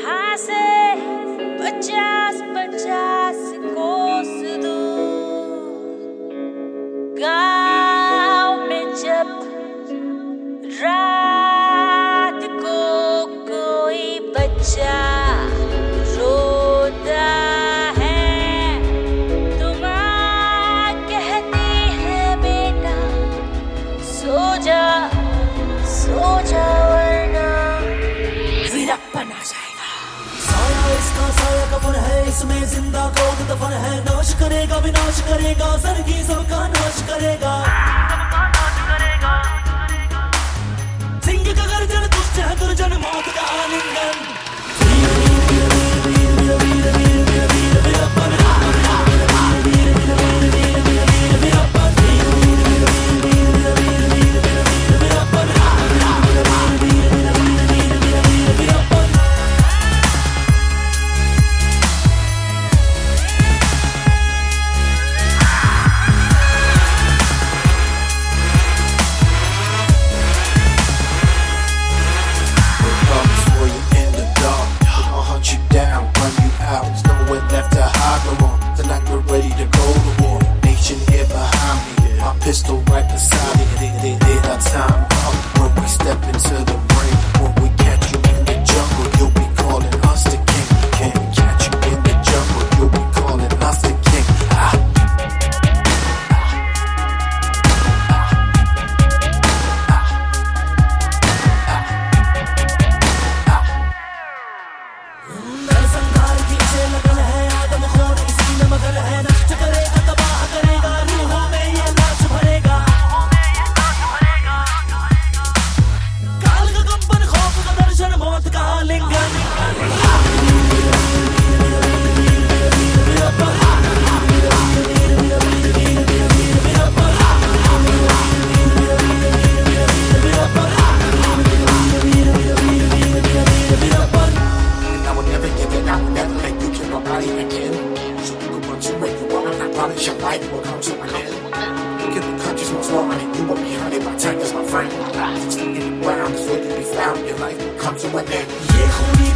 यहाँ से 50-50 कोस दूर गाँव में जब रात को कोई बच्चा रोता है तो माँ कहती है बेटा सो जा वरना वीरप्पन आ जाएगा। साया इसका साया कफन है, इसमें जिंदा कौन दफन है। नाश करेगा विनाश करेगा, सरगी सबका नाश करेगा। सिंह का गर्जन दुष्ट है दुर्जन, मौत का आलिंगन। Pistol right beside it, it our time come when we step into the ring. When we catch you in the jungle, you'll be calling us the king. Can't catch you in the jungle, you'll be calling us the king. संघार की इसे लगन है, आदम खोर इसी में मगन है। नष्ट करेगा तबाह करेगा, रूहों में ये लाश भरेगा। काल का कंपन, खौफ का दर्शन, मौत का आलिंगन। Your life will come to an end. Look at the country's most wanted. You were behind it, my tigers, my friend. 60 in the ground is where to be found. Your life will come to an end.